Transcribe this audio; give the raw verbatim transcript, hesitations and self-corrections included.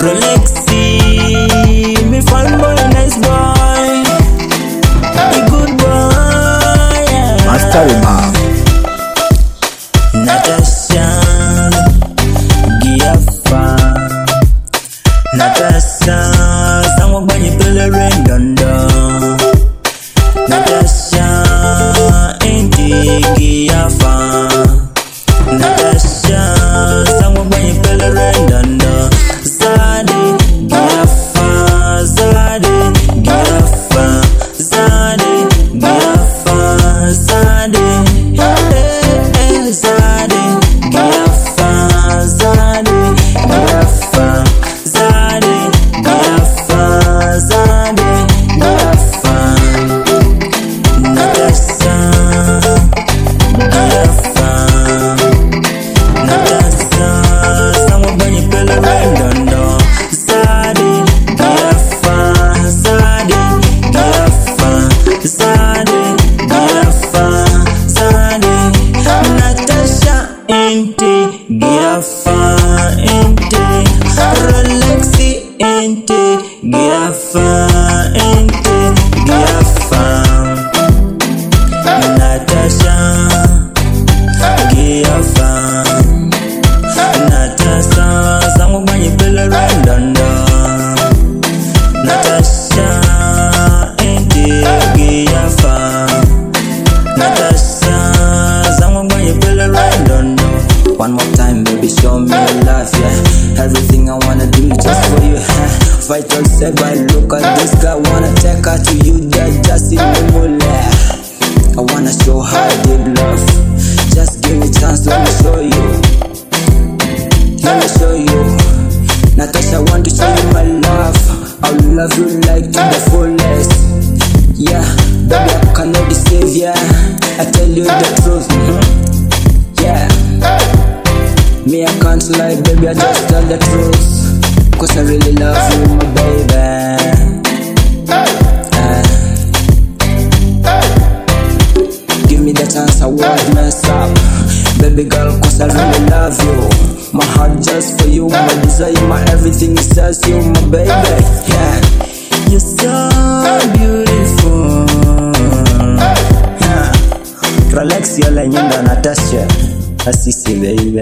Rolexy, me fun boy, nice boy, a good boy, yeah. Master Imam Natasha, Giafa, Natasha, someone when you feel a rain dondo. Natasha, ain't Giafa. Natasha, someone when you feel a rain dondo. Zadi, Giafa, Zadi, Giafa, Zadi, Giafa, Zadi, eh, eh, Zadi, Giafa, Zadi, Giafa, Zadi, Giafa, Zadi, Giafa. Natasha, Giafa, Natasha, someone when you feel a rain dondo. Zadi, Giafa, Zadi, Giafa, Zadi, Giafa, Zadi. Natasha, inti, Giafa, inti, Rolexy, inti, Giafa, inti, Giafa. Natasha, Giafa, Natasha, someone when you feel a rain dondo. Natasha, inti, Giafa, Natasha, someone when you feel a rain dondo. One more time, baby, show me love, yeah. Everything I wanna do just for you, huh? Fight on set, but look at this guy, wanna take her to you, yeah, just in the moonlight. I wanna show how I did love. Just give me chance, let me show you. Let me show you. Natasha, I want to show you my love. I'll love you like to the fullest. Yeah, baby, I cannot deceive ya. I tell you the truth. Mm-hmm. Yeah, me, I can't lie, baby, I just tell the truth. Cause I really love you, my baby. Uh, Give me the chance, I won't mess up. Baby girl, cause I really love you. My heart just for you, my desire, my everything is just you, my baby. Yeah, you're so beautiful. Yeah. Rolex, you're like Natasha. Assisi, baby.